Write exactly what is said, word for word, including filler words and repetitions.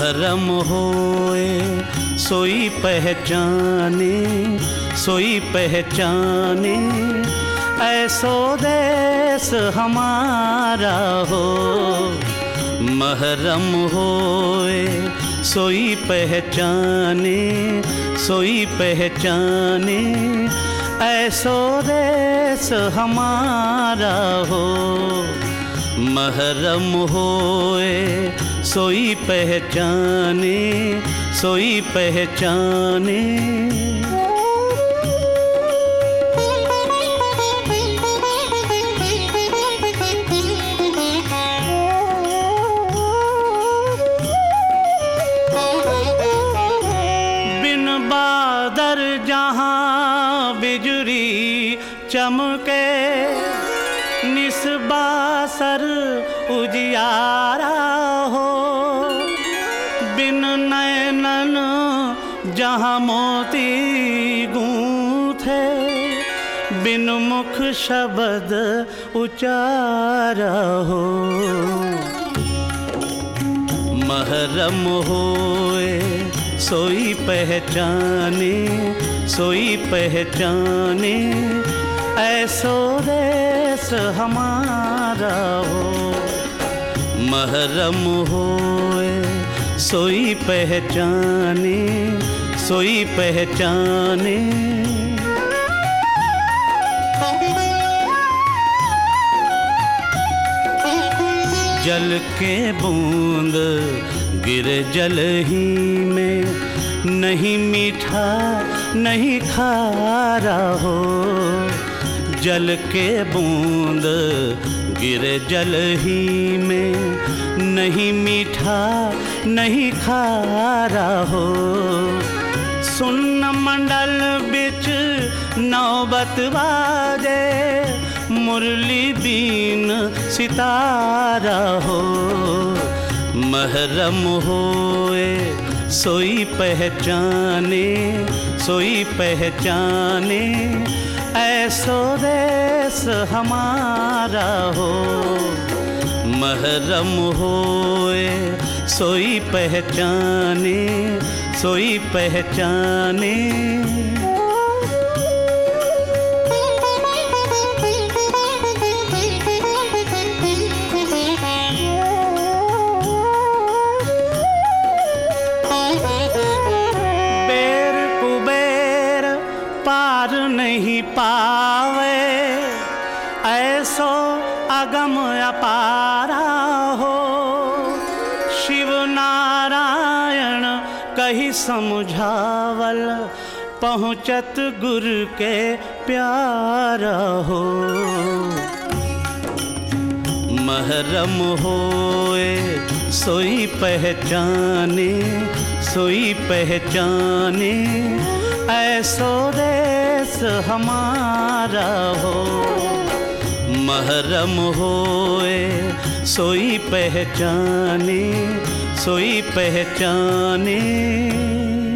महरम होए सोई पहचाने, सोई पहचाने ऐसो देश हमारा हो। महरम होए सोई पहचाने, सोई पहचाने ऐसो देश हमारा हो। महरम होए सोई पहचाने, सोई पहचाने। बिन बादर जहाँ बिजली चमके, निस्बासर उजियारा हो। बिन नैनन जहाँ मोती गूंथे, बिन मुख शब्द उचारा हो। महरम होए सोई पहचाने, सोई पहचाने ऐसो देश हमारा हो। महरम होए सोई पहचाने, सोई पहचाने। जल के बूंद गिरे जल ही में, नहीं मीठा नहीं खारा हो। जल के बूंद गिरे जल ही में, नहीं मीठा नहीं खारा हो। सुन्न मंडल बिच नौबत बाजे, मुरली बीन सितारा हो। महरम होए सोई पहचाने, सोई पहचाने ऐसो देश हमारा हो। महरम होए सोई पहचाने, सोई पहचाने। पार नहीं पावे ऐसो अगम अपारा हो। शिव नारायण कही समझावल, पहुँचत गुरु के प्यारा हो। महरम होए सोई पहचाने, सोई पहचाने ऐसो देश हमारा हो। महरम होए सोई पहचाने, सोई पहचाने।